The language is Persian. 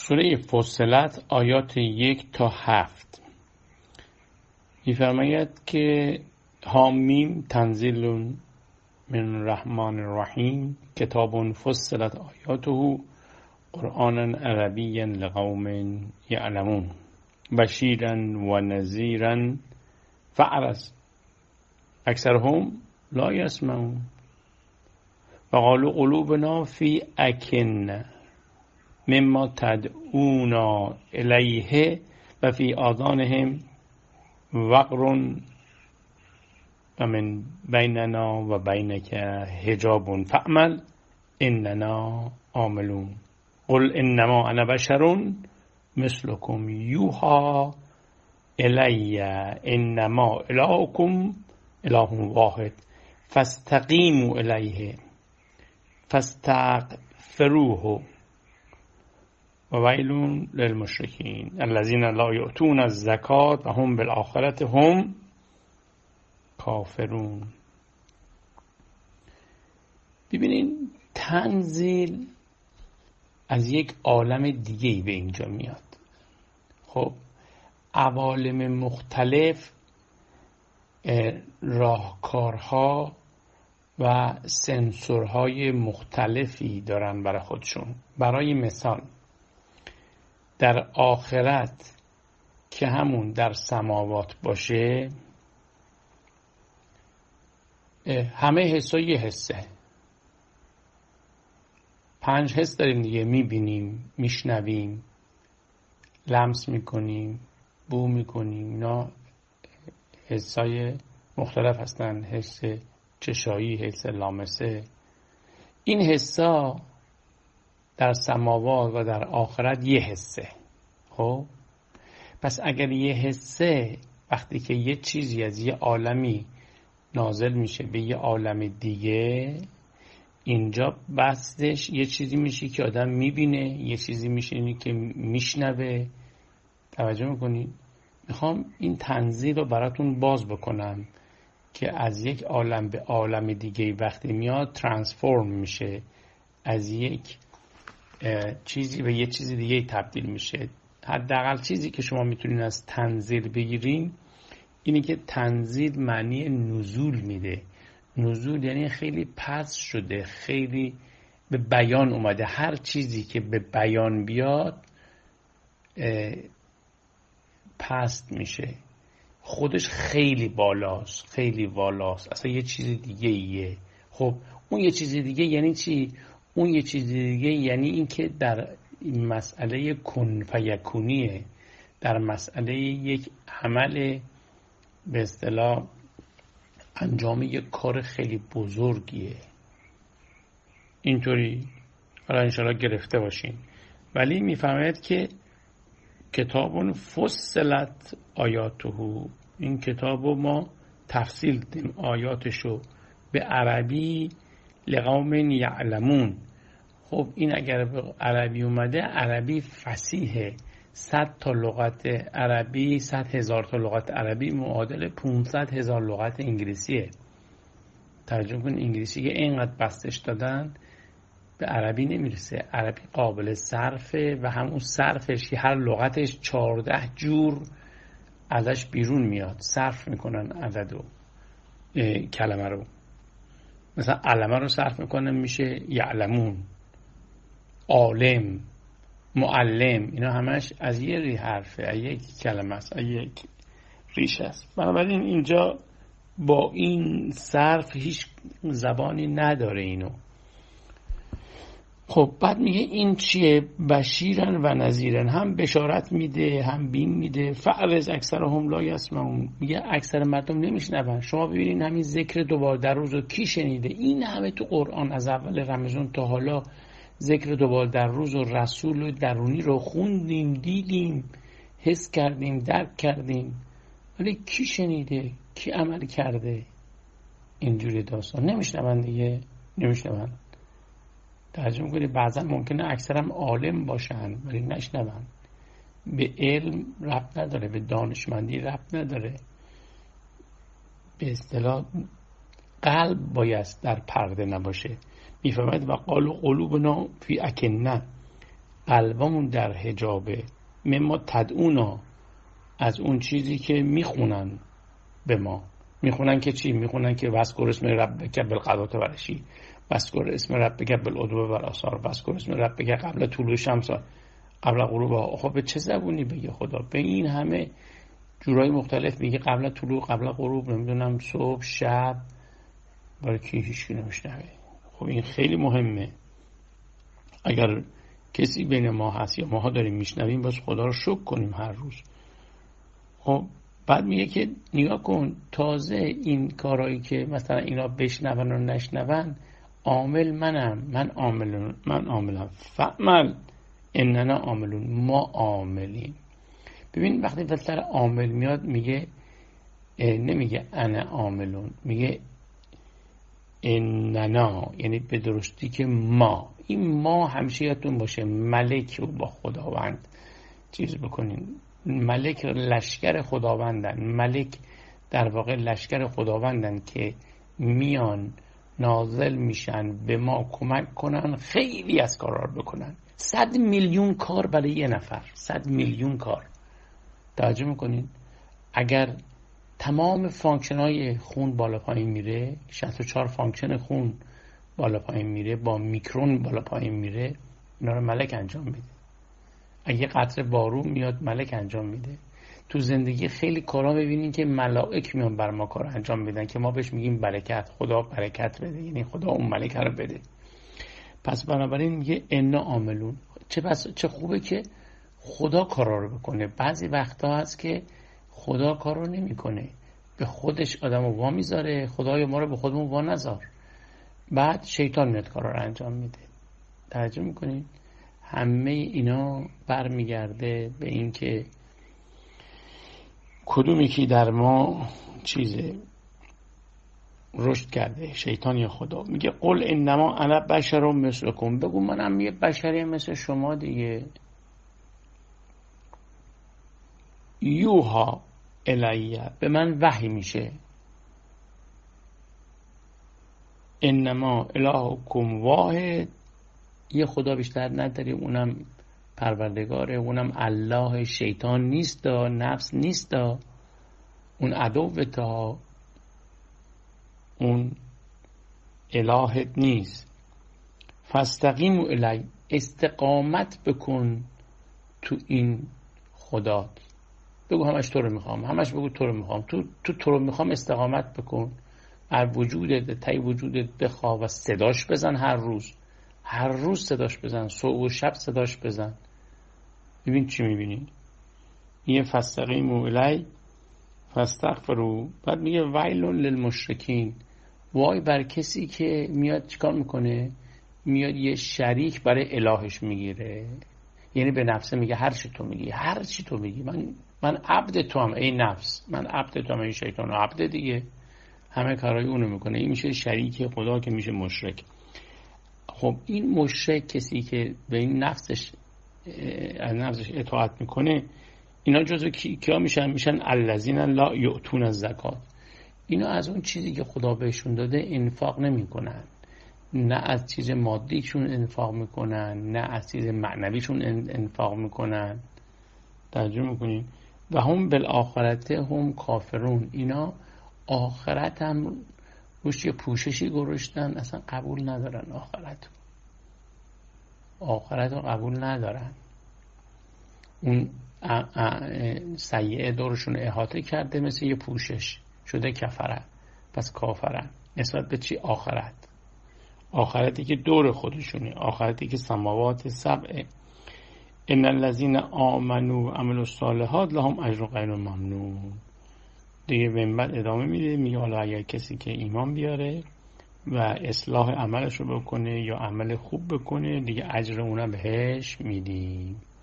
سوره فصلت آیات 1 تا 7 می‌فرماید که حامیم تنزیل من الرحمن الرحیم کتاب فصلت آیاته قرآنا عربیا لقوم یعلمون بشیرا و نذیرا فأعرض اکثرهم لا یسمعون وقالوا قلوبنا فی اکنة مما تدعونا الیه و فی آذانهم وقر و من بیننا و بینک حجاب فاعمل اننا عاملون قل انما انا بشر مثلکم یوحی الی انما الهکم اله واحد فاستقیموا الیه فاستغفروه و ویل للمشرکین الذین لا یؤتون الزکاة و هم بالآخرة هم کافرون. ببینین تنزیل از یک عالم دیگه‌ای به اینجا میاد. خب عوالم مختلف راهکارها و سنسورهای مختلفی دارن برای خودشون. برای مثال در آخرت که همون در سماوات باشه، همه حسا یه حسه، 5 حس داریم دیگه، میبینیم، میشنویم، لمس میکنیم، بو میکنیم. اینا حسای مختلف هستن، حس چشایی، حس لامسه. این حسا در سماوات و در آخرت یه حسه. خب پس اگر یه حسه وقتی که یه چیزی از یه عالمی نازل میشه به یه عالم دیگه، اینجا بستش یه چیزی میشه که آدم میبینه، یه چیزی میشه که میشنوه. توجه میکنید؟ میخوام این تنزیل رو براتون باز بکنم که از یک عالم به عالم دیگه وقتی میاد ترانسفورم میشه، از یک چیزی به یه چیزی دیگه تبدیل میشه. حداقل چیزی که شما میتونین از تنزیل بگیرین اینه که تنزیل معنی نزول میده. نزول یعنی خیلی پس شده، خیلی به بیان اومده. هر چیزی که به بیان بیاد پست میشه، خودش خیلی بالاست، خیلی والاست، اصلا یه چیز دیگه ایه. خب اون یه چیز دیگه یعنی چی؟ اون یه چیز دیگه یعنی این که در مسئله کن فیکونیه، در مسئله یک عمل به اصطلاح انجام یک کار خیلی بزرگیه. اینطوری حالا انشاءالله گرفته باشین. ولی میفهمید که کتاب فصلت آیاته، این کتاب رو ما تفصیل دیم آیاتشو به عربی لقوم یعلمون. خب این اگر به عربی اومده، عربی فصیحه. 100 تا لغت عربی، 100,000 تا لغت عربی معادل 500,000 لغت انگلیسیه. ترجمه کن انگلیسی که اینقدر بستش دادن به عربی نمیرسه. عربی قابل صرفه و همون صرفش که هر لغتش 14 جور ازش بیرون میاد، صرف میکنن عدد و کلمه رو. مثلا علمه رو صرف میکنن میشه یعلمون، عالم، معلم. اینا همش از یه حرفه، از یک کلمه است، از یک ریش است. بنابراین اینجا با این صرف هیچ زبانی نداره اینو. خب بعد میگه این چیه؟ بشیرن و نذیرن، هم بشارت میده هم بیم میده. فأعرض اکثرهم لا یسمعون، میگه اکثر مردم نمیشنون. شما ببینید همین ذکر دوبار در روز رو کی شنیده؟ این همه تو قرآن از اول رمضان تا حالا ذکر دوبار در روز و رسول درونی رو خوندیم، دیدیم، حس کردیم، درک کردیم، ولی کی شنیده؟ کی عمل کرده؟ اینجوری داستان نمیشنون دیگه، نمیشنون. ترجمه کنید بعضا ممکنه اکثرم عالم باشن ولی نشنون. به علم ربط نداره، به دانشمندی ربط نداره. به اصطلاح قلب باید در پرده نباشه. میفهمید و قالوا قلوبنا فی اکنه، قلبمون در حجابه، مما تدعونا، از اون چیزی که میخونن به ما. میخونن که چی؟ میخونن که وذکر اسم ربک بالغداة والعشی، وذکر اسم ربک بالغدو والآصال، وذکر اسم ربک قبل طلوع شمس قبل غروبها. خب به چه زبونی بگه خدا؟ به این همه جورای مختلف میگه، قبل طلوع، قبل غروب، نمیدونم صبح، شب، برای کی هیچکی نمیشنوه. خب این خیلی مهمه. اگر کسی بین ما هست یا ماها داریم میشنویم، باز خدا رو شکر کنیم هر روز. خب بعد میگه که نگاه کن، تازه این کارهایی که مثلا اینا بشنون و نشنون، عامل من عاملم فعمل اننا عاملون، ما عاملیم. ببین وقتی فلسفه عامل میاد میگه نمیگه انا عاملون، میگه اننا، یعنی به درستی که ما. این ما همیشه یادتون باشه ملک رو با خداوند چیز بکنین. ملک لشکر خداوندن، ملک در واقع لشکر خداوندن که میان نازل میشن به ما کمک کنن خیلی از کارا رو بکنن. 100 میلیون کار برای یه نفر، 100 میلیون کار. توجه میکنین؟ اگر تمام فانکشن های خون بالا پایین میره، 64 فانکشن خون بالا پایین میره، با میکرون بالا پایین میره، اینا رو ملک انجام میده. اگه قطره بارون میاد ملک انجام میده. تو زندگی خیلی کارا ببینین که ملائک میان بر ما کار انجام میدن که ما بهش میگیم برکت. خدا برکت بده، یعنی خدا اون ملک رو بده. پس بنابراین میگه انا عاملون. چه خوبه که خدا کارا رو بکنه. بعضی وقتا هست که خدا کارو نمیکنه، به خودش آدمو وا میذاره. خدایا ما رو به خودمون وا نذار. بعد شیطان میاد کارا رو انجام میده. توجه میکنین؟ همه اینا برمیگرده به این که کدومی که در ما چیزه رشد کرده، شیطان یا خدا. میگه قل انما انا بشر مثلکم، بگو منم یه بشری مثل شما دیگه. یوها الیه، به من وحی میشه. انما الهکم واحد، یه خدا بیشتر نداریم، اونم پروردگاره، اونم الله. شیطان نیست، نفس نیست، اون عدوتا، اون الهت نیست. فاستقیموا الی، استقامت بکن تو این خدا. بگو همش تو رو میخوام، همش بگو تو رو میخوام، تو رو میخوام، استقامت بکن. از وجودت، تای وجودت بخواه و صداش بزن. هر روز صداش بزن، صبح و شب صداش بزن. ببین چی میبینی. یه فاستقیموا الی فاستغفروا. بعد میگه ویل للمشرکین، وای بر کسی که میاد چیکار میکنه؟ میاد یه شریک برای الهش میگیره. یعنی به نفسه میگه هر چی تو میگی من عبد تو هم ای نفس، من عبد تو هم ای شیطان، عبد دیگه، همه کارهای اونو میکنه. این میشه شریک خدا که میشه مشرک. خب این مشرک، کسی که به این نفسش از نفسش اطاعت میکنه، اینا جزو کیا میشن؟ الذین لا یؤتون الزکات. اینا از اون چیزی که خدا بهشون داده انفاق نمیکنن. نه از چیز مادیشون انفاق میکنن، نه از چیز معنویشون انفاق میکنن. توجه میکنین؟ و هم بالآخرت هم کافرون. اینا آخرت هم روش یه پوششی گذاشتن، اصلا قبول ندارن. آخرت رو قبول ندارن. اون سیئه دورشون احاطه کرده، مثل یه پوشش شده کفره. پس کافرن نسبت به چی؟ آخرتی که دور خودشونه، آخرتی که سماوات سبعه. ان الذين آمنوا و عملوا الصالحات لهم اجر غیر ممنون. دیگه به بعد ادامه میده، میگه حالا اگر کسی که ایمان بیاره و اصلاح عملش رو بکنه یا عمل خوب بکنه، دیگه اجر اونم بهش میدیم.